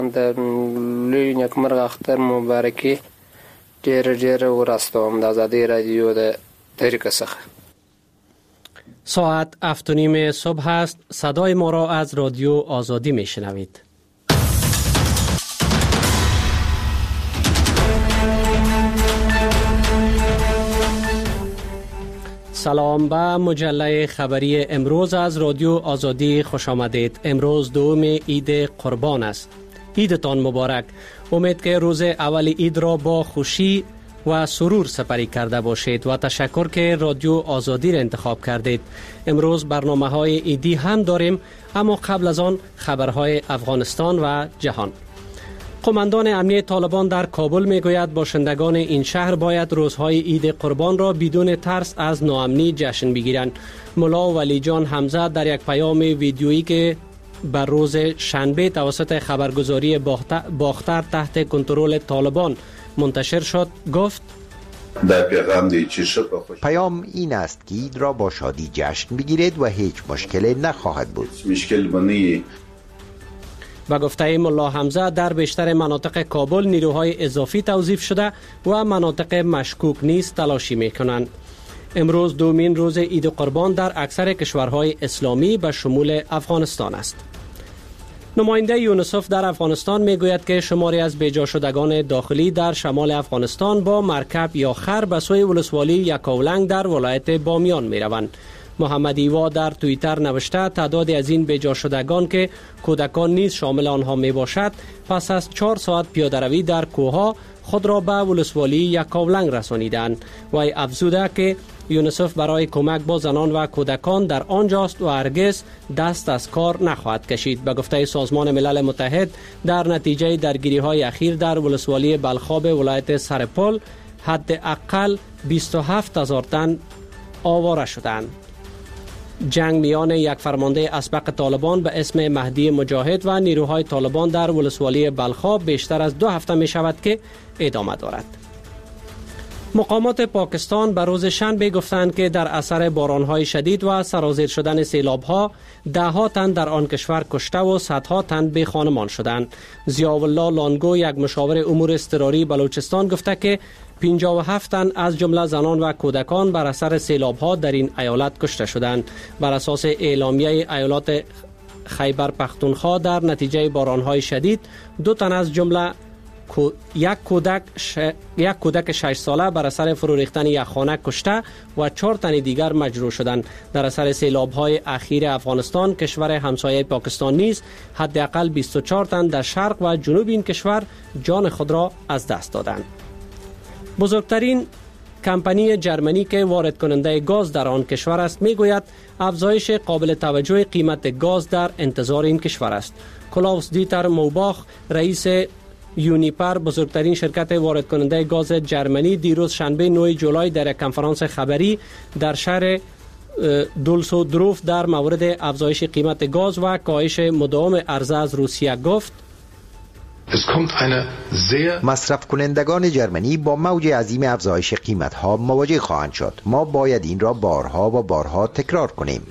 در لوی نکمرغ اختر مبارکی ډیر ورستوم د آزادی رادیو د طریقه څخه. ساعت 7:30 صبح است. صدای ما را از رادیو آزادی میشنوید. سلام به مجله خبری امروز از رادیو آزادی خوش آمدید. امروز دوم عید قربان است. عیدتان مبارک. امید که روز اول عید را با خوشی و سرور سپری کرده باشید و تشکر که رادیو آزادی را انتخاب کردید. امروز برنامه‌های عیدی هم داریم، اما قبل از آن خبرهای افغانستان و جهان. قماندان امنیت طالبان در کابل میگوید باشندگان این شهر باید روزهای عید قربان را بدون ترس از ناامنی جشن بگیرند. ملا ولی جان حمزه در یک پیام ویدیویی که بر روز شنبه توسط خبرگزاری باختر تحت کنترل طالبان منتشر شد گفت: پیام این است که عید را با شادی جشن بگیرید و هیچ مشکلی نخواهد بود. با گفته ملا حمزه در بیشتر مناطق کابل نیروهای اضافی توظیف شده و مناطق مشکوک نیز تلاشی میکنند. امروز دومین روز عید قربان در اکثر کشورهای اسلامی به شمول افغانستان است. نماینده یونیسف در افغانستان میگوید که شماری از بیجا شدگان داخلی در شمال افغانستان با مرکب یا خر به سوی ولسوالی یکاولنگ در ولایت بامیان میروند. محمد ایوا در توییتر نوشته تعدادی از این بیجا شدگان که کودکان نیز شامل آنها می باشد پس از 4 ساعت پیاده‌روی در کوه‌ها خود را به ولسوالی یکاولنگ رسانیدند. وی افزوده که یونیسف برای کمک با زنان و کودکان در آنجاست و هرگز دست از کار نخواهد کشید. به گفته سازمان ملل متحد در نتیجه درگیری‌های اخیر در ولسوالی بلخاب ولایت سرپل حداقل 27,000 تن آواره شدند. جنگ میان یک فرمانده اسبق طالبان به اسم مهدی مجاهد و نیروهای طالبان در ولسوالی بلخاب بیشتر از 2 هفته می شود که ادامه دارد. مقامات پاکستان به روز شنبه گفتند که در اثر بارانهای شدید و سرازیر شدن سیلابها 10 تن در آن کشور کشته و 100 تن بی خانمان شدند. ضیاءالله لانگو یک مشاور امور اضطراری بلوچستان گفته که 57 تن از جمله زنان و کودکان بر اثر سیلابها در این ایالت کشته شدند. بر اساس اعلامیه ایالات خیبر پختونخوا در نتیجه بارانهای شدید 2 تن از جمله یک کودک 6 ساله بر اثر فرو ریختن یک خانه کشته و 4 تن دیگر مجروح شدند. در اثر سیلاب‌های اخیر افغانستان کشور همسایه پاکستان نیز حداقل 24 تن در شرق و جنوب این کشور جان خود را از دست دادند. بزرگترین کمپانی جرمنی که وارد کننده گاز در آن کشور است میگوید افزایش قابل توجه قیمت گاز در انتظار این کشور است. کلاوس دیتر موباخ رئیس یونیپر بزرگترین شرکت وارد کننده گاز جرمنی دیروز شنبه 9 جولای در یک کنفرانس خبری در شهر دولسودروف در مورد افزایش قیمت گاز و کاهش مداوم عرضه از روسیه گفت: مصرف کنندگان جرمنی با موج عظیم افزایش قیمت ها مواجه خواهند شد. ما باید این را بارها و بارها تکرار کنیم.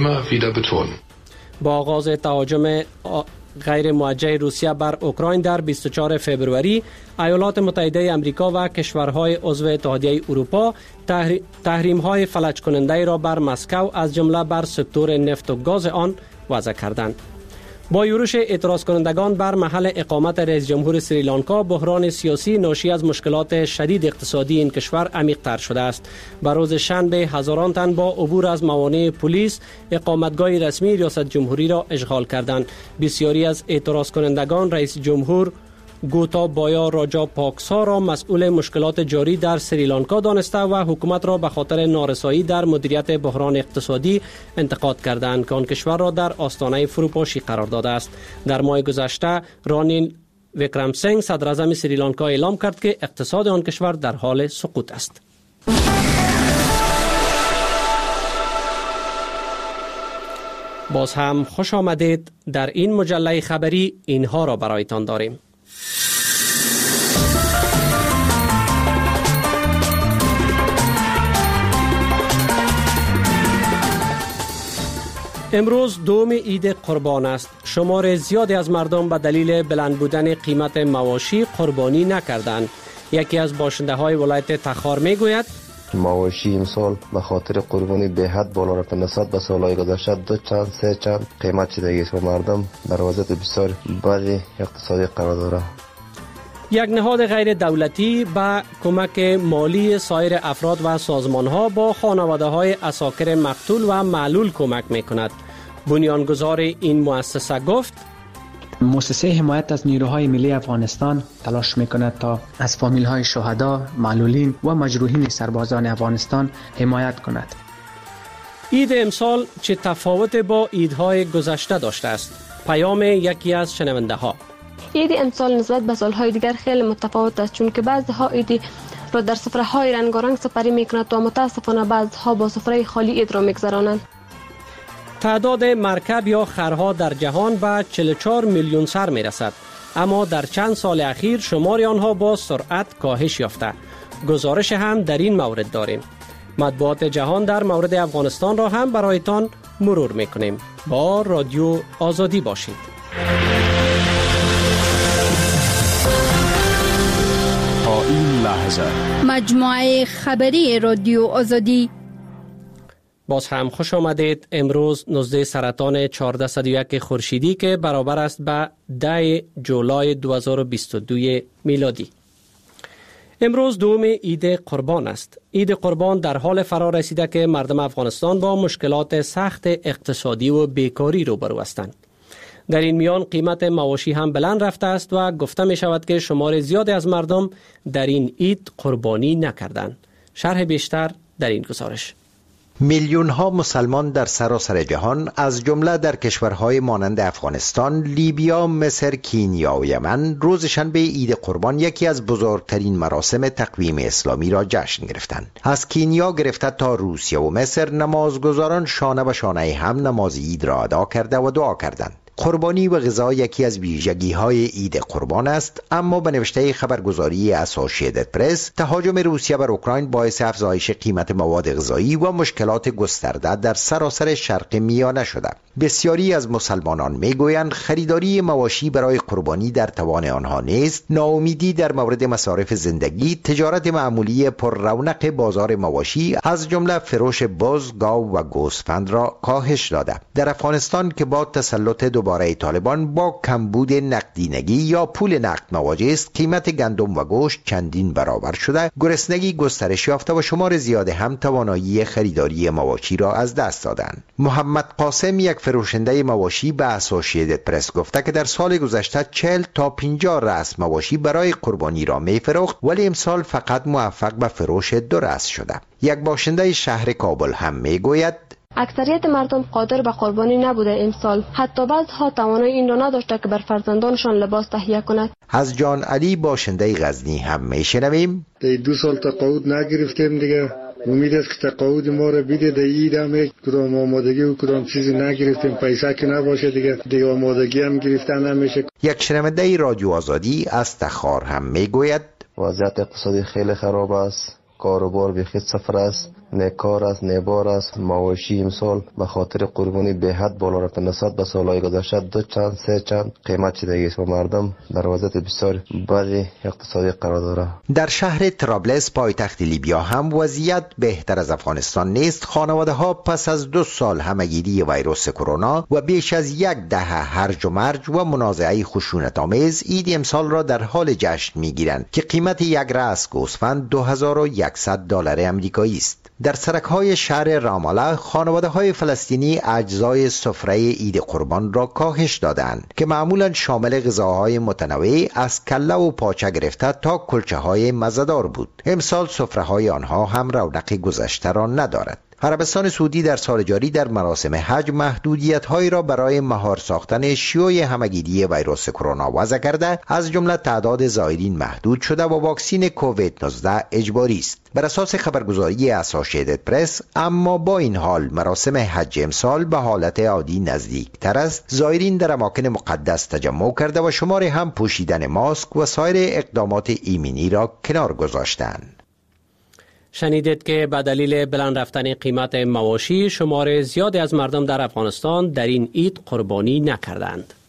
با آغاز تهاجم غیر موجه روسیه بر اوکراین در 24 فوریه ایالات متحده آمریکا و کشورهای عضو اتحادیه اروپا تحریم‌های فلج کننده را بر مسکو از جمله بر سکتور نفت و گاز آن وضع کردند. با یورش اعتراض کنندگان بر محل اقامت رئیس جمهور سریلانکا بحران سیاسی ناشی از مشکلات شدید اقتصادی این کشور عمیق‌تر شده است. بر روز شنبه هزاران تن با عبور از موانع پلیس اقامتگاه رسمی ریاست جمهوری را اشغال کردند. بسیاری از اعتراض کنندگان رئیس جمهور گوتابایا راجا پاکسا را مسئول مشکلات جاری در سریلانکا دانسته و حکومت را به خاطر نارسایی در مدیریت بحران اقتصادی انتقاد کردند که آن کشور را در آستانه فروپاشی قرار داده است. در ماه گذشته رانیل وکرمسینگ صدر اعظم سریلانکا اعلام کرد که اقتصاد آن کشور در حال سقوط است. باز هم خوش آمدید. در این مجله خبری اینها را برایتان داریم. امروز دوم عید قربان است. شمار زیادی از مردم به دلیل بلند بودن قیمت مواشی قربانی نکردند. یکی از باشنده های ولایت تخار می گوید مواشی امسال به خاطر قربانی به حد بالا رفته نسبت به سالهای گذشته 2 چند 3 چند قیمت شده است و مردم در وضعیت بسیار بد اقتصادی قرار دارند. یک نهاد غیر دولتی با کمک مالی سایر افراد و سازمان‌ها با خانواده‌های عساکر مقتول و معلول کمک می‌کند. بنیانگذار این مؤسسه گفت مؤسسه حمایت از نیروهای ملی افغانستان تلاش می‌کند تا از فامیل‌های شهدا، معلولین و مجروحین سربازان افغانستان حمایت کند. عید امسال چه تفاوت با عیدهای گذشته داشته است؟ پیام یکی از شنونده‌ها: عید امسال نسبت به سالهای دیگر خیلی متفاوت است، چون که بعضی‌ها عید را در سفره‌های رنگارنگ سپری می‌کنند و متأسفانه بعضی‌ها با سفره خالی عید را می‌گذرانند. تعداد مرکب یا خرها در جهان به 44 میلیون سر می‌رسد، اما در چند سال اخیر شمار آنها با سرعت کاهش یافته. گزارش هم در این مورد داریم. مطبوعات جهان در مورد افغانستان را هم برایتان مرور می‌کنیم. با رادیو آزادی باشید. تا این لحظه مجموعه خبری رادیو آزادی. باز هم خوش آمدید. امروز 19 سرطان 1401 خورشیدی که برابر است به 10 جولای 2022 میلادی. امروز دوم عید قربان است. عید قربان در حال فرا رسیده که مردم افغانستان با مشکلات سخت اقتصادی و بیکاری روبرو هستند. در این میان قیمت مواشی هم بلند رفته است و گفته می شود که شمار زیادی از مردم در این عید قربانی نکردند. شرح بیشتر در این گزارش. میلیون ها مسلمان در سراسر جهان از جمله در کشورهای مانند افغانستان، لیبیا، مصر، کینیا و یمن روز شنبه عید قربان یکی از بزرگترین مراسم تقویم اسلامی را جشن گرفتند. از کینیا گرفته تا روسیه و مصر نمازگزاران شانه به شانه هم نماز عید را ادا کرده و دعا کردند. قربانی و غذا یکی از ویژگی‌های عید قربان است، اما به نوشته خبرگزاری اسوسییتد پرس تهاجم روسیه بر اوکراین باعث افزایش قیمت مواد غذایی و مشکلات گسترده در سراسر شرق میانه شده. بسیاری از مسلمانان میگویند خریداری مواشی برای قربانی در توان آنها نیست. ناامیدی در مورد مصارف زندگی، تجارت معمولی پر رونق بازار مواشی از جمله فروش بز، گاو و گوسفند را کاهش داده. در افغانستان که با تسلط دوباره طالبان با کمبود نقدینگی یا پول نقد مواجه است، قیمت گندم و گوشت چندین برابر شده، گرسنگی گسترش یافته و شمار زیاد هم توانایی خریداری مواشی را از دست دادند. محمد قاسم، یک فروشنده مواشی، به اسوسییتد پرس گفته که در سال گذشته 40 تا 50 رأس مواشی برای قربانی را می‌فروخت، ولی امسال فقط موفق به فروش 2 رأس شده. یک باشنده شهر کابل هم میگوید اکثریت مردم قادر به قربانی نبوده امسال. حتی بعضها توانایی این را نداشته که بر فرزندانشان لباس تهیه کند. از جان علی باشنده غزنی هم میشنویم 2 سال تقاعد نگرفتیم دیگه. امید است که تقاعد ما رو بده. در عید هم کدام آمادگی و کدام چیزی نگرفتیم، پیسه که نباشه دیگه آمادگی هم گرفتن نمیشه. یک شنونده رادیو آزادی از تخار هم میگوید وضعیت اقتصادی خیلی خراب است. کاروبار بیخی صفر است، نه کار است نه بار است. مواشی امسال به خاطر قربانی به حد بالا رفته نسبت به سالهای گذشته 2 چند 3 چند قیمت شده است و مردم در وضعیت بسیار بد اقتصادی قرار دارند. در شهر طرابلس پایتخت لیبیا هم وضعیت بهتر از افغانستان نیست. خانواده ها پس از 2 سال همگیری ویروس کرونا و بیش از 10 هرج و مرج و منازعه خشونت آمیز، عید امسال را در حال جشن میگیرند که قیمت یک رأس گوسفند $2100 آمریکایی است. در سرک‌های شهر راماله خانواده‌های فلسطینی اجزای سفره عید قربان را کاهش دادند که معمولاً شامل غذاهای متنوع از کله و پاچه گرفته تا کلچه‌های مزه‌دار بود. امسال سفره‌های آنها هم رونق گذشته را ندارد. عربستان سعودی در سال جاری در مراسم حج محدودیت‌هایی را برای مهار ساختن شیوع همگیری ویروس کرونا وضع کرده، از جمله تعداد زائرین محدود شده و واکسین کووید 19 اجباری است. بر اساس خبرگزاری اسوسییتد پرس، اما با این حال مراسم حج امسال به حالت عادی نزدیکتر است. زائرین در اماکن مقدس تجمع کرده و شمار هم پوشیدن ماسک و سایر اقدامات ایمنی را کنار گذاشتند. شنیدید که به دلیل بلند رفتن قیمت مواشی شمار زیادی از مردم در افغانستان در این عید قربانی نکردند.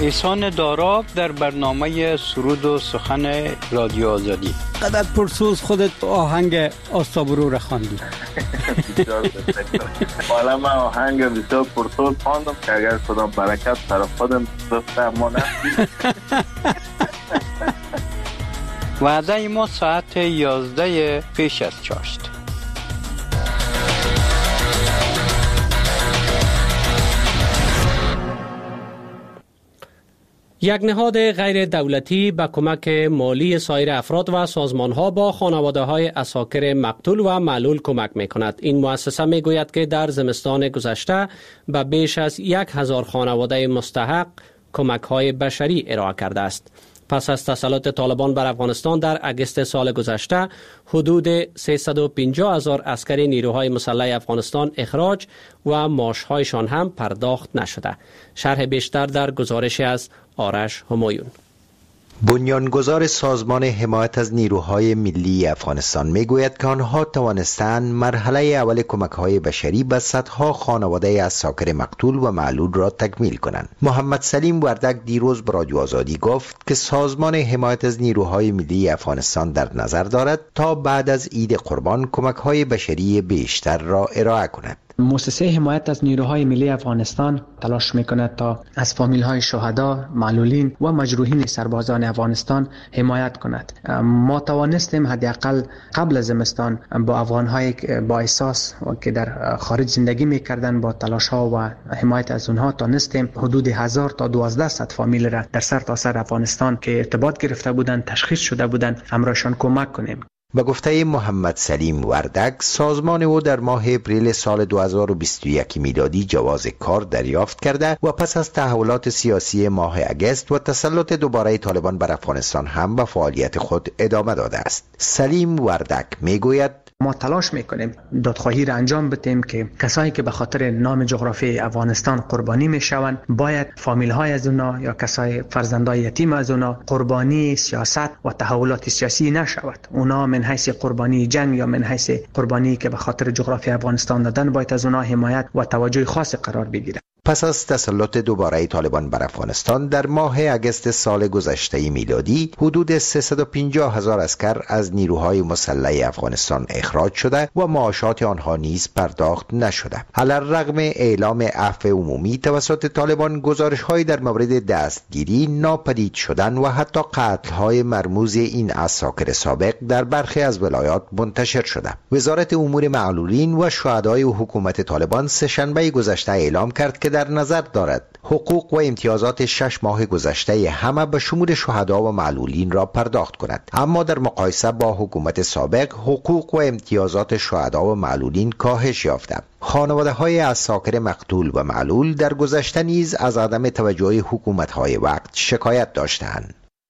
احسان داراب در برنامه سرود و سخن رادیو آزادی. قدر پرسوز خودت آهنگ آستابرو را خواندی. حالا من آهنگ بسیار پرسوز خواندم که اگر خدا برکت طرف خودم بسته ما نفتیم. وعده ما ساعت 11 پیش از چاشت. یک نهاد غیر دولتی به کمک مالی سایر افراد و سازمان‌ها با خانواده‌های عساکر مقتول و معلول کمک می‌کند. این مؤسسه می‌گوید که در زمستان گذشته به بیش از 1000 خانواده مستحق کمک‌های بشری ارائه کرده است. پس از تسلط طالبان بر افغانستان در اگست سال گذشته حدود 350,000 عسکر نیروهای مسلح افغانستان اخراج و معاش‌هایشان هم پرداخت نشده. شرح بیشتر در گزارش از آرش همایون. بنیانگذار سازمان حمایت از نیروهای ملی افغانستان میگوید که آنها توانستند مرحله اول کمک‌های بشری به صدها خانواده عساکر مقتول و معلول را تکمیل کنند. محمد سلیم وردک دیروز به رادیو آزادی گفت که سازمان حمایت از نیروهای ملی افغانستان در نظر دارد تا بعد از عید قربان کمک‌های بشری بیشتر را ارائه کند. مؤسسه حمایت از نیروهای ملی افغانستان تلاش میکند تا از فامیل‌های شهدا، معلولین و مجروحین سربازان افغانستان حمایت کند. ما توانستیم حداقل قبل از زمستان با افغان‌های با احساس که در خارج زندگی میکردند با تلاش‌ها و حمایت از اونها تانستیم حدود 1000 تا 1200 فامیل را در سرتاسر افغانستان که ارتباط گرفته بودند، تشخیص شده بودند، همراهشان کمک کنیم. به گفته محمد سلیم وردک، سازمان او در ماه اپریل سال 2021 میلادی جواز کار دریافت کرده و پس از تحولات سیاسی ماه اگست و تسلط دوباره طالبان بر افغانستان هم به فعالیت خود ادامه داده است. سلیم وردک میگوید ما تلاش میکنیم دادخواهی را انجام بدیم که کسایی که به خاطر نام جغرافی افغانستان قربانی میشوند باید فامیل های از اونا یا کسای فرزندای یتیم از اونا قربانی سیاست و تحولات سیاسی نشود. اونا من حیث قربانی جنگ یا من حیث قربانی که به خاطر جغرافی افغانستان دادن باید از اونا حمایت و توجه خاص قرار بگیرد. پس از تسلط دوباره طالبان بر افغانستان در ماه اگست سال گذشته میلادی حدود 350,000 عسکر از نیروهای مسلح افغانستان اخراج شده و معاشات آنها نیز پرداخت نشده. علی‌الرغم اعلام عفو عمومی توسط طالبان، گزارش‌هایی در مورد دستگیری، ناپدید شدن و حتی قتل‌های مرموز این عساکر سابق در برخی از ولایات منتشر شده. وزارت امور معلولین و شهدای حکومت طالبان سه‌شنبه گذشته اعلام کرد که در نظر دارد حقوق و امتیازات 6 ماه گذشته همه به شمول شهدا و معلولین را پرداخت کند، اما در مقایسه با حکومت سابق حقوق و امتیازات شهدا و معلولین کاهش یافته. خانواده‌های عساکر مقتول و معلول در گذشته نیز از عدم توجه حکومت‌های وقت شکایت داشتند.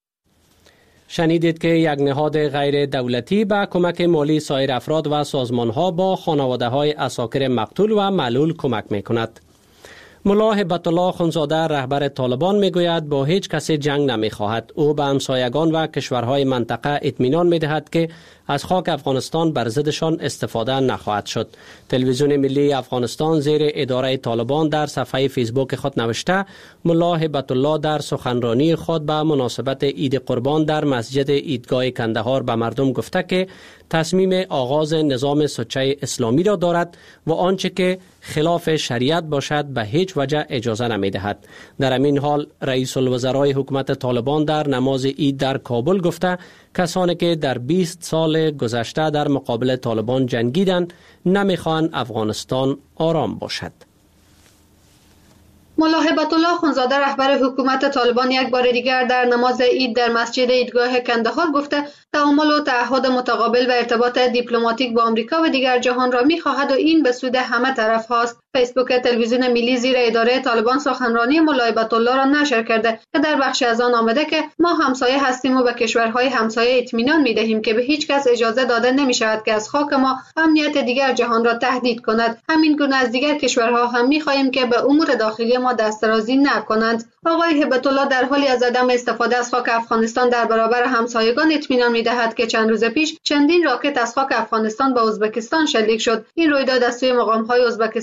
شنیدید که یک نهاد غیر دولتی به کمک مالی سایر افراد و سازمان‌ها با خانواده‌های عساکر مقتول و معلول کمک می‌کند. ملا هبت الله خونزاده رهبر طالبان میگوید با هیچ کسی جنگ نمیخواهد. او به همسایگان و کشورهای منطقه اطمینان میدهد که از خاک افغانستان بر ضدشان استفاده نخواهد شد. تلویزیون ملی افغانستان زیر اداره طالبان در صفحه فیسبوک خود نوشته ملا هبت الله در سخنرانی خود به مناسبت عید قربان در مسجد عیدگاه کندهار به مردم گفته که تصمیم آغاز نظام سوچه اسلامی را دارد و آنچه که خلاف شریعت باشد به هیچ وجه اجازه نمی دهد. در همین حال رئیس الوزرای حکومت طالبان در نماز عید در کابل گفته کسانی که در 20 سال گذشته در مقابل طالبان جنگیدند نمیخواهند افغانستان آرام باشد. ملا هبت الله خونزاده رهبر حکومت طالبان یک بار دیگر در نماز عید در مسجد عیدگاه کندهار گفته تعامل و تعهد متقابل و ارتباط دیپلماتیک با آمریکا و دیگر جهان را می‌خواهد و این به سود همه طرف هاست. فیسبوک تلویزیون ملی زیر اداره طالبان سخنرانی ملا هبت الله را نشر کرده که در بخشی از آن آمده که ما همسایه هستیم و به کشورهای همسایه اطمینان می‌دهیم که به هیچ کس اجازه داده نمی‌شود که از خاک ما امنیت دیگر جهان را تهدید کند. همین گونه از دیگر کشورها هم می‌خواهیم که به امور داخلی ما دسترسی نکنند. آقای هبت الله در حالی از عدم استفاده از خاک افغانستان در برابر همسایگان اطمینان می‌دهد که چند روز پیش چندین راکت از خاک افغانستان به ازبکستان شلیک شد. این رویداد از سوی مقام‌های ازبکستان تایید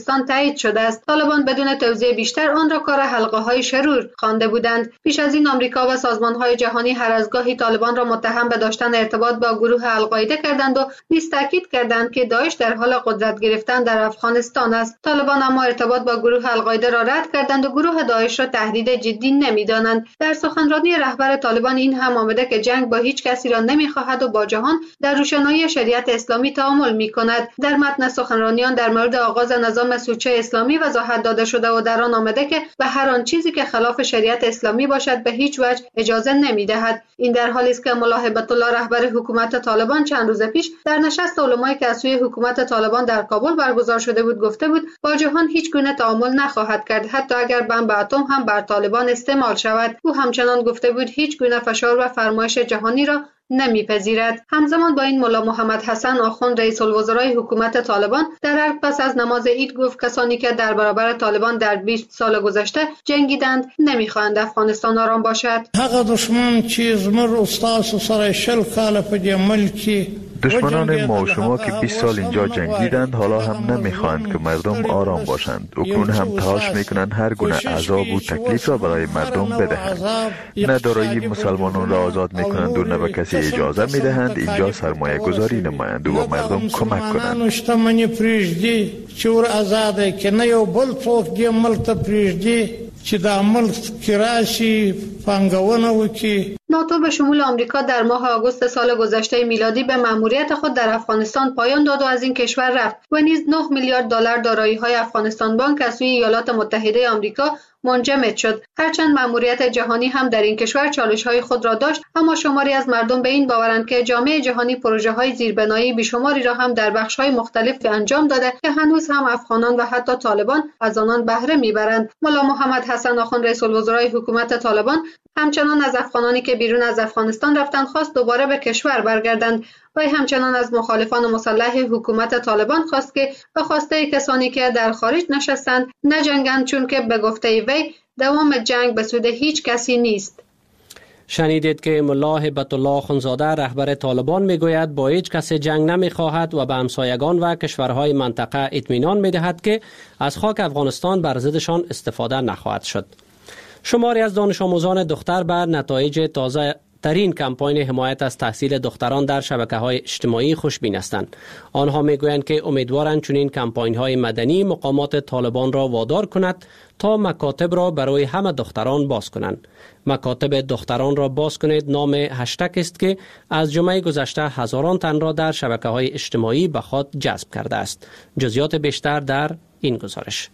تایید شده است. طالبان بدون توضیح بیشتر آن را کار حلقه‌های شرور خوانده بودند. پیش از این آمریکا و سازمان‌های جهانی هر از گاهی طالبان را متهم به داشتن ارتباط با گروه القاعده کردند و نیز تاکید کردند که داعش در حال قدرت گرفتن در افغانستان است. طالبان اما ارتباط با گروه القاعده را رد کردند و گروه داعش را تهدید جدی نمی‌دانند. در سخنرانی رهبر طالبان این هم آمده که جنگ با هیچ کسی را نمی‌خواهد و با جهان در روشنایی شریعت اسلامی تعامل می‌کند. در متن سخنرانیان در مورد آغاز نظام سوچه اسلامی وضاحت داده شده و در آن آمده که به هر آن چیزی که خلاف شریعت اسلامی باشد به هیچ وجه اجازه نمی‌دهد. این در حالی است که ملا هیبت الله رهبر حکومت طالبان چند روز پیش در نشست علمای که از سوی حکومت طالبان در کابل برگزار شده بود گفته بود با جهان هیچ گونه تعامل نخواهد کرد، حتی اگر بمب اتم هم بر طالبان استعمال شود. او همچنان گفته بود هیچ گونه فشار و فرمایش جهانی را نمیپذیرد. همزمان با این ملا محمد حسن آخوند رئیس الوزرای حکومت طالبان در حرف پس از نماز عید گفت کسانی که در برابر طالبان در 20 سال گذشته جنگیدند نمیخواهند افغانستان آرام باشد. هغه دشمن چې زموږ استاد سره شل کاله په دې ملک دشمنان ما و شما که 20 سال اینجا جنگیدند حالا هم نمیخواهند که مردم آرام باشند. اکنون هم تلاش میکنند هر گونه عذاب و تکلیف را برای مردم بدهند. نه دارایی مسلمانان را آزاد میکنند و نه به کسی اجازه میدهند اینجا سرمایه گذاری نمایند و مردم کمک کنند. ناتو به شمول آمریکا در ماه آگوست سال گذشته میلادی به مأموریت خود در افغانستان پایان داد و از این کشور رفت و نیز 9 میلیارد دلار دارایی‌های افغانستان بانک از سوی ایالات متحده آمریکا منجمد شد. هرچند مأموریت جهانی هم در این کشور چالش‌های خود را داشت، اما شماری از مردم به این باورند که جامعه جهانی پروژه‌های زیربنایی بیشماری را هم در بخش‌های مختلف انجام داده که هنوز هم افغانان و حتی طالبان از آنان بهره می‌برند. ملا محمد حسن آخوند رئیس الوزرای حکومت طالبان همچنان از افغانانی که بیرون از افغانستان رفتند خواست دوباره به کشور برگردند و همچنان از مخالفان مسلح حکومت طالبان خواست که به خواسته کسانی که در خارج نشستند نجنگند، چون که به گفته وی دوام جنگ به سود هیچ کسی نیست. شنیدید که ملا هیبت الله اخوندزاده رهبر طالبان میگوید با هیچ کس جنگ نمیخواهد و به همسایگان و کشورهای منطقه اطمینان میدهد که از خاک افغانستان بر ضدشان استفاده نخواهد شد. شماری از دانش آموزان دختر بر نتایج تازه ترین کمپاین حمایت از تحصیل دختران در شبکه‌های اجتماعی خوشبین هستند. آنها میگویند که امیدوارند چنین کمپاین‌های مدنی مقامات طالبان را وادار کند تا مکاتب را برای همه دختران باز کنند. مکاتب دختران را باز کنید نام هشتگ است که از جمعه گذشته هزاران تن را در شبکه‌های اجتماعی به خود جذب کرده است. جزئیات بیشتر در این گزارش.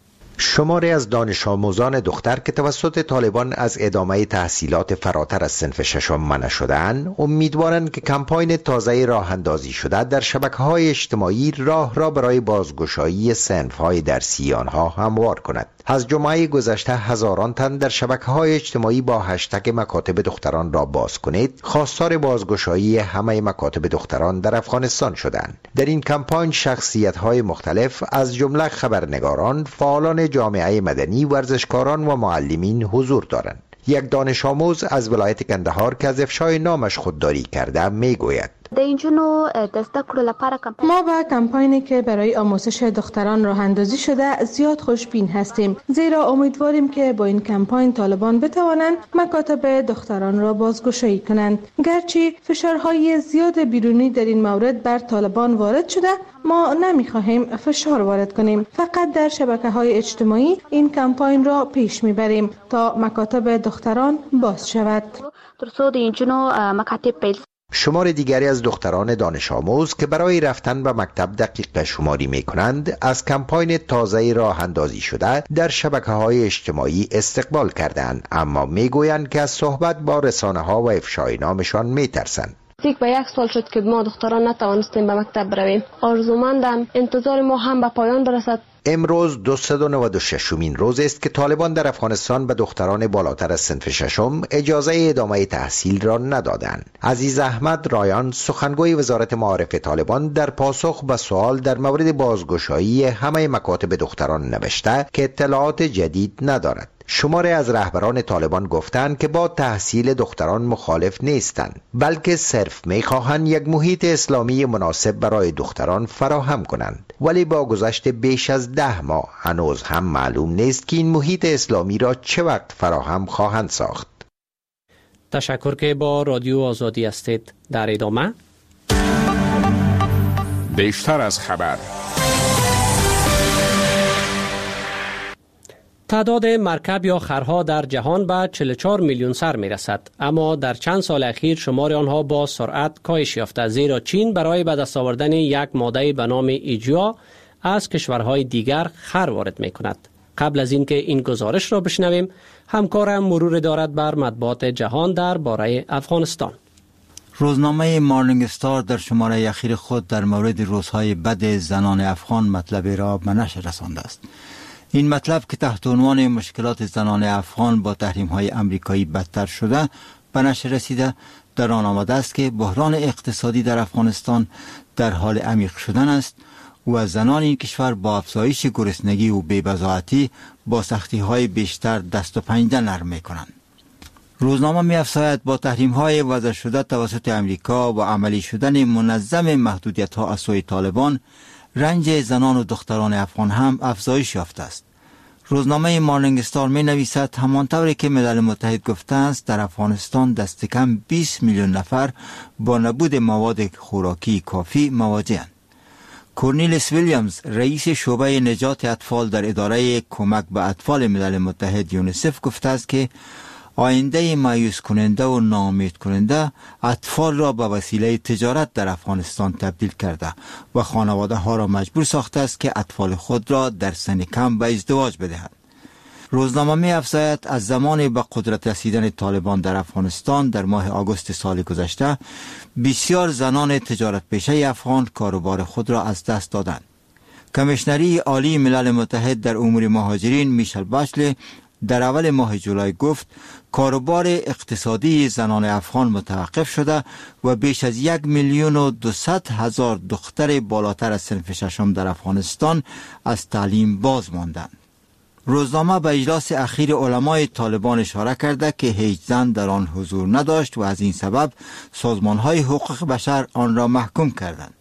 شماری از دانش آموزان دختر که توسط طالبان از ادامه تحصیلات فراتر از صنف ششم منع شده‌اند، امیدوارند که کمپاین تازه راه اندازی شده در شبکه‌های اجتماعی راه را برای بازگشایی صنف‌های درسی آنها هموار کند. از جمعه گذشته هزاران تن در شبکه‌های اجتماعی با هشتگ مکاتب دختران را باز کنید خواستار بازگشایی همه مکاتب دختران در افغانستان شدند. در این کمپاین شخصیت‌های مختلف از جمله خبرنگاران، فعالان جامعه مدنی، ورزشکاران و معلمین حضور دارند. یک دانش آموز از ولایت کندهار که از افشای نامش خودداری کرده میگوید ما با کمپاینی که برای آموزش دختران راه اندازی شده زیاد خوشبین هستیم، زیرا امیدواریم که با این کمپاین طالبان بتوانند مکاتب دختران را بازگشایی کنند. گرچه فشارهای زیاد بیرونی در این مورد بر طالبان وارد شده، ما نمیخواهیم فشار وارد کنیم، فقط در شبکه‌های اجتماعی این کمپاین را پیش میبریم تا مکاتب دختران باز شود. شمار دیگری از دختران دانش آموز که برای رفتن به مکتب دقیقه شماری می کنند از کمپاین تازه راه اندازی شده در شبکه‌های اجتماعی استقبال کردند، اما می گویند که از صحبت با رسانه ها و افشای نامشان می ترسند. نزدیک به 1 سال شد که ما دختران نتوانستیم به مکتب برویم. آرزومندم انتظار ما هم به پایان برسد. امروز 296مین روز است که طالبان در افغانستان به دختران بالاتر از صنف ششم اجازه ادامه تحصیل را ندادند. عزیز احمد رایان، سخنگوی وزارت معارف طالبان، در پاسخ به سوال در مورد بازگشایی همه مکاتب دختران نوشته که اطلاعات جدید ندارد. شماری از رهبران طالبان گفتند که با تحصیل دختران مخالف نیستند، بلکه صرف می‌خواهند یک محیط اسلامی مناسب برای دختران فراهم کنند. ولی با گذشت بیش از 10 ماه هنوز هم معلوم نیست که این محیط اسلامی را چه وقت فراهم خواهند ساخت. تشکر که با رادیو آزادی هستید. در ادامه بیشتر از خبر. تعداد مرکب یا خرها در جهان به 44 میلیون سر می رسد، اما در چند سال اخیر شمار آنها با سرعت کاهش یافته، زیرا چین برای به دست آوردن یک ماده به نام ایجیا از کشورهای دیگر خر وارد می کند. قبل از اینکه این گزارش را بشنویم، همکارم مرور دارد بر مطبوعات جهان درباره افغانستان. روزنامه مارنینگ استار در شماره اخیر خود در مورد روزهای بد زنان افغان مطلبی را به نشر رسانده است. این مطلب که تحت عنوان مشکلات زنان افغان با تحریم‌های آمریکایی بدتر شده به نشر رسیده، در آن آمده است که بحران اقتصادی در افغانستان در حال عمیق شدن است و زنان این کشور با افزایش گرسنگی و بی‌بضاعتی با سختی‌های بیشتر دست و پنجه نرم می‌کنند. روزنامه می‌افزاید با تحریم‌های وضع شده توسط آمریکا و عملی شدن منظم محدودیت‌ها از سوی طالبان، رنج زنان و دختران افغان هم افزایش یافته است. روزنامه مارنینگ استار می نویسد همانطوری که ملل متحد گفته است در افغانستان دست کم 20 میلیون نفر با نبود مواد خوراکی کافی مواجه‌اند. کورنلیس ویلیامز رئیس شعبه نجات اطفال در اداره کمک به اطفال ملل متحد یونیسف گفته است که آینده مایوس کننده و ناامید کننده اطفال را به وسیله تجارت در افغانستان تبدیل کرده و خانواده ها را مجبور ساخته است که اطفال خود را در سن کم به ازدواج بدهند. روزنامه می افزاید از زمان به قدرت رسیدن طالبان در افغانستان در ماه آگوست سال گذشته، بسیار زنان تجارت پیشه افغان کاروبار خود را از دست دادند. کمیشنری عالی ملل متحد در امور مهاجرین میشل باشله در اول ماه جولای گفت کاروبار اقتصادی زنان افغان متوقف شده و بیش از 1,200,000 دختر بالاتر از صنف ششم در افغانستان از تعلیم باز ماندند. روزنامه به اجلاس اخیر علمای طالبان اشاره کرده که هیچ زن در آن حضور نداشت و از این سبب سازمان‌های حقوق بشر آن را محکوم کردند.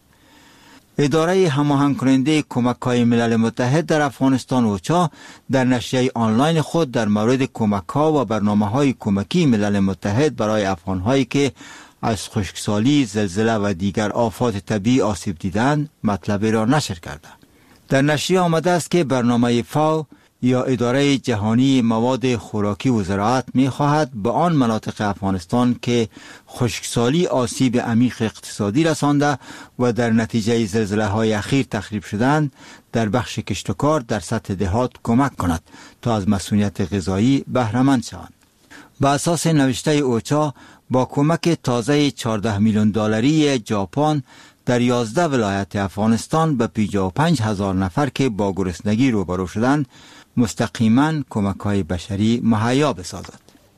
اداره هماهنگ کننده کمک‌های ملل متحد در افغانستان اوچا در نشریه آنلاین خود در مورد کمک‌ها و برنامه‌های کمکی ملل متحد برای افغان‌هایی که از خشکسالی، زلزله و دیگر آفات طبیعی آسیب دیدند مطلبی را نشر کرده. در نشریه آمده است که برنامه فاو یا اداره جهانی مواد خوراکی و زراعت می خواهد به آن مناطق افغانستان که خشکسالی آسیب عمیق اقتصادی رسانده و در نتیجه زلزله های اخیر تخریب شدند در بخش کشت و کار در سطح دهات کمک کند تا از مسئولیت غذایی بهره مند شوند. به اساس نوشته اوچا با کمک تازه 14 میلیون دلاری ژاپن در 11 ولایت افغانستان به 55,000 نفر که با گرسنگی روبرو شدند مستقیما کمک‌های بشری مهیا بسازد.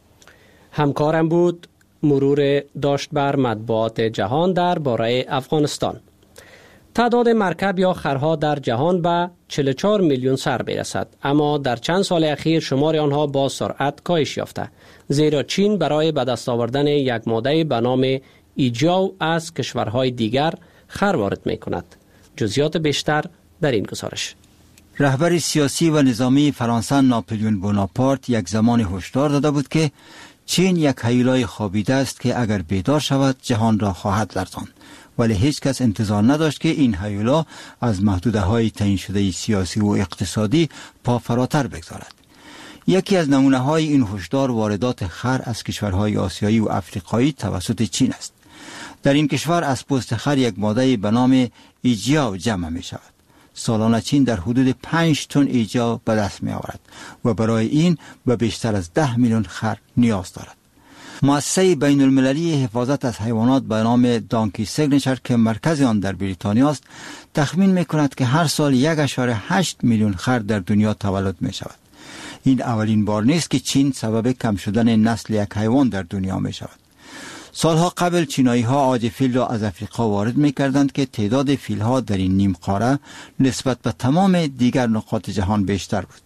همکارم بود مرور داشت بر مطبوعات جهان درباره افغانستان. تعداد مرکب یا خرها در جهان به 44 میلیون سر برسد، اما در چند سال اخیر شمار آنها با سرعت کاهش یافته، زیرا چین برای به دست آوردن یک ماده به نام ایجاو از کشورهای دیگر خر وارد می کند. جزئیات بیشتر در این گزارش. رهبر سیاسی و نظامی فرانسه ناپلیون بوناپارت یک زمان هشدار داده بود که چین یک هیولای خوابیده است که اگر بیدار شود جهان را خواهد لرزاند، ولی هیچ کس انتظار نداشت که این هیولا از محدوده‌های تعیین شده سیاسی و اقتصادی پا فراتر بگذارد. یکی از نمونه‌های این هشدار واردات خر از کشورهای آسیایی و افریقایی توسط چین است. در این کشور از پوست خر یک ماده به نام ایجاو جمع می شود. سالانه چین در حدود 5 تن ایجاو به دست می آورد و برای این به بیشتر از 10 میلیون خر نیاز دارد. مؤسسه بین المللی حفاظت از حیوانات به نام دانکی سیگنچر که مرکز آن در بریتانیا است تخمین می کند که هر سال 1.8 میلیون خر در دنیا تولد می شود. این اولین بار نیست که چین سبب کم شدن نسل یک حیوان در دنیا می شود. سالها قبل چینایی ها عاج فیل را از افریقا وارد می کردند که تعداد فیل ها در این نیم قاره نسبت به تمام دیگر نقاط جهان بیشتر بود.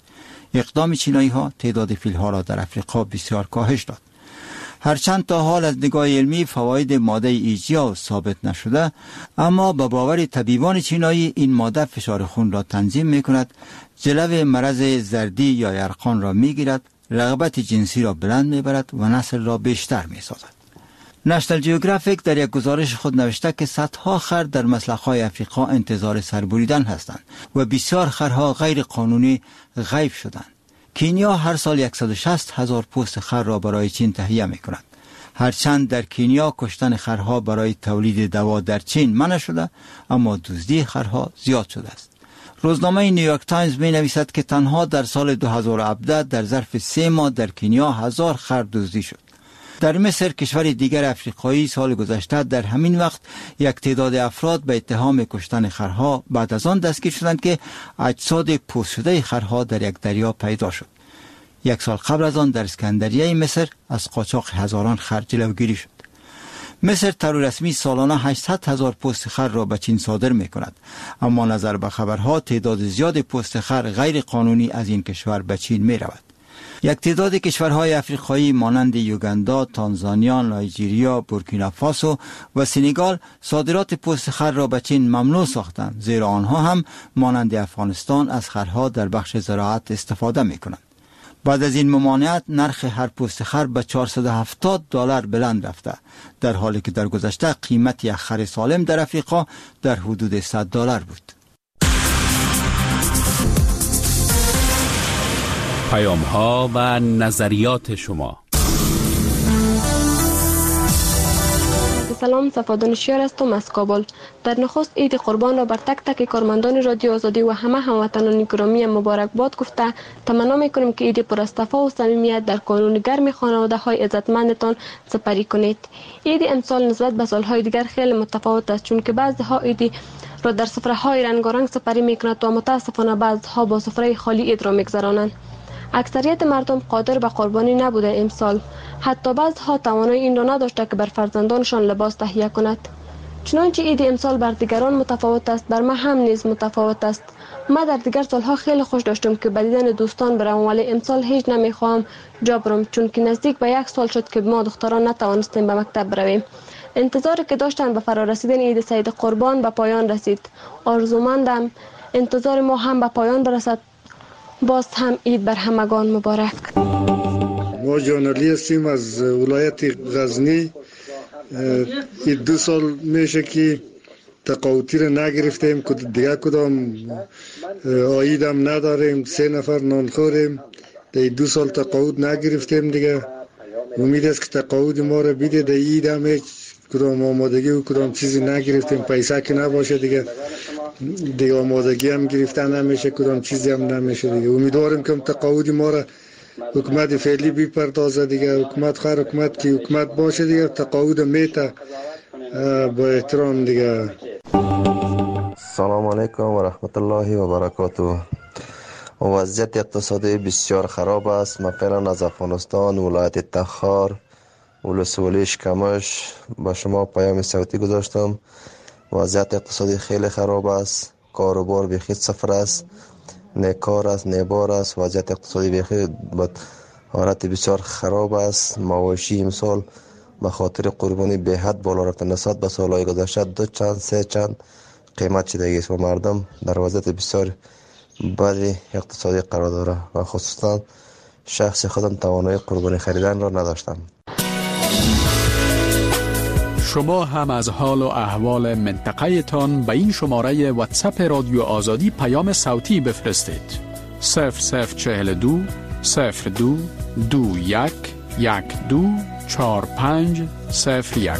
اقدام چینایی ها تعداد فیل ها را در افریقا بسیار کاهش داد. هرچند تا حال از نگاه علمی فواید ماده ایجیا ثابت نشده، اما به باور طبیبان چینایی این ماده فشار خون را تنظیم می کند، جلو مرض زردی یا یرقان را می گیرد، رغبت جنسی را بلند می برد و نسل را بیشتر می سازد. نشنال جیوگرافیک در یک گزارش خود نوشته که صدها خر در مسلخ‌های افریقا انتظار سربریدن هستند و بسیار خرها غیر قانونی غیب شدند. کینیا هر سال 160,000 پوست خر را برای چین تهیه می کند. هرچند در کینیا کشتن خرها برای تولید دوا در چین منع شده، اما دزدی خرها زیاد شده است. روزنامه نیویورک تایمز می نویسد که تنها در سال 2017 در ظرف 3 ماه در کینیا 1000 خر دزدی شد. در مصر، کشور دیگر افریقایی، سال گذشته در همین وقت یک تعداد افراد به اتهام کشتن خرها بعد از آن دستگیر شدند که اجساد پوست شده خرها در یک دریا پیدا شد. 1 سال قبل از آن در اسکندریه مصر از قاچاق هزاران خر جلوگیری شد. مصر طور رسمی سالانه 800,000 پوست خر را به چین صادر می کند، اما نظر به خبرها تعداد زیاد پوست خر غیر قانونی از این کشور به چین می رود. یک تعداد کشورهای افریقایی مانند یوگاندا، تانزانیا، نایجیریا، بورکینافاسو و سنگال صادرات پوست خر را به چین ممنوع ساختند، زیرا آنها هم مانند افغانستان از خرها در بخش زراعت استفاده می کنند. بعد از این ممانعت نرخ هر پوست خر به $470 بلند رفته، در حالی که در گذشته قیمت یک خر سالم در افریقا در حدود $100 بود. پیام ها و نظریات شما. سلام، صفادانشیار هستم از کابل. در نخست عید قربان را بر تک تک کارمندان رادیو آزادی و همه هموطنان گرامی مبارکباد گفته تمنا میکنیم که عید پر از صفا و صمیمیت در کانون گرم خانواده های عزتمندتان سپری کنید. عید امسال نسبت به سالهای دیگر خیلی متفاوت است، چون که بعضی‌ها عید را در سفره های رنگارنگ سپری میکنند و متاسفانه بعضی‌ها با سفره خالی عید را میگذرانند. اکثریت مردم قادر به قربانی نبوده امسال، حتی بعضها توانایی این را نداشته که بر فرزندانشان لباس تهیه کند. چنانچه عید امسال بر دیگران متفاوت است، بر من هم نیز متفاوت است. ما در دیگر سالها خیلی خوش داشتم که به دیدن دوستان برم، ولی امسال هیچ نمیخواهم جا برم، چون که نزدیک به 1 سال شد که ما دختران نتوانستیم به مکتب برویم. انتظاری که داشتن به فرارسیدن عید سعید قربان به پایان رسید. آرزومندم انتظار ما هم به پایان برسد. باز هم عید بر همگان مبارک. ما جانلی هستیم از ولایت غزنی. این 2 سال میشه که تقاوتی را نگرفتیم، که دیگه کدام عید هم نداریم، 3 نفر نان خوریم. در 2 سال تقاوت نگرفتیم دیگه. امید است که تقاوت ما را بیده. در عید هم هیچ کدام آمادگی و کدام چیزی نگرفتیم، پیسه که نباشه دیگه آمادگی هم گرفتن نمیشه، کدام چیزی هم نمیشه دیگه. امیدواریم که تقاعد ما را حکومت فعلی بپردازه دیگه. حکومت خیر حکومت که حکومت باشه دیگه، تقاعد میته با احترام دیگه. سلام علیکم و رحمت الله و برکاته. وضعیت اقتصادی بسیار خراب است. من فعلا از افغانستان ولایت تخار ولسوالی شکمش با شما پیام صوتی گذاشتم. وضعیت اقتصادی خیلی خراب است، کاروبار بیخی صفر است، نه کار است نه بار است. وضعیت اقتصادی بیخی با حالت بسیار خراب است. مواشی امسال به خاطر قربانی به حد بالا رفته، نسبت به سالهای گذشته 2 چند 3 چند قیمت شده است و مردم در وضعیت بسیار بدی اقتصادی قرار داره و خصوصا شخص خودم توانایی قربانی خریدن را نداشتم. شما هم از حال و احوال منطقه تان به این شماره واتساپ رادیو آزادی پیام صوتی بفرستید. 0042 02 21 12 45 01.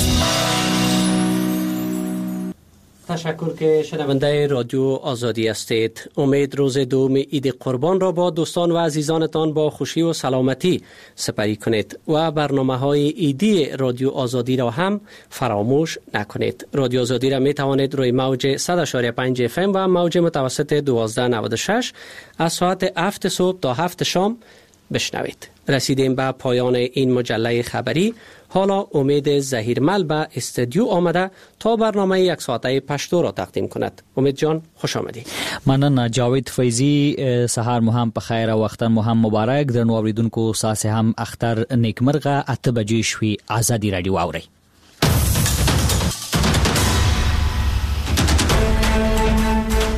تشکر که شنونده رادیو آزادی هستید. امید روز دوم عید قربان را با دوستان و عزیزانتان با خوشی و سلامتی سپری کنید و برنامه‌های عیدی رادیو آزادی را هم فراموش نکنید. رادیو آزادی را می توانید روی موج 100.5 FM و موج متوسط 1296 از ساعت 7 صبح تا 7 شام بشنوید. رسیدیم به پایان این مجله خبری. حالا امید زهیرمل به استودیو آمده تا برنامه 1 ساعته پشتو را تقدیم کند. امید جان خوش آمدید. مننه جاوید فیضی. سهار مو هم په خیر او وختن مو هم مبارک. درنو اوریدونکو ساسه هم اختر نیکمرغه. 8 بجې شوي. ازادي رادیو اوري.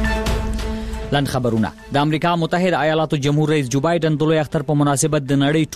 لن خبرونه. د امریکا متحده ایالاتو جمهور رئیس جو بایدن د لوی اختر په مناسبت د نړۍ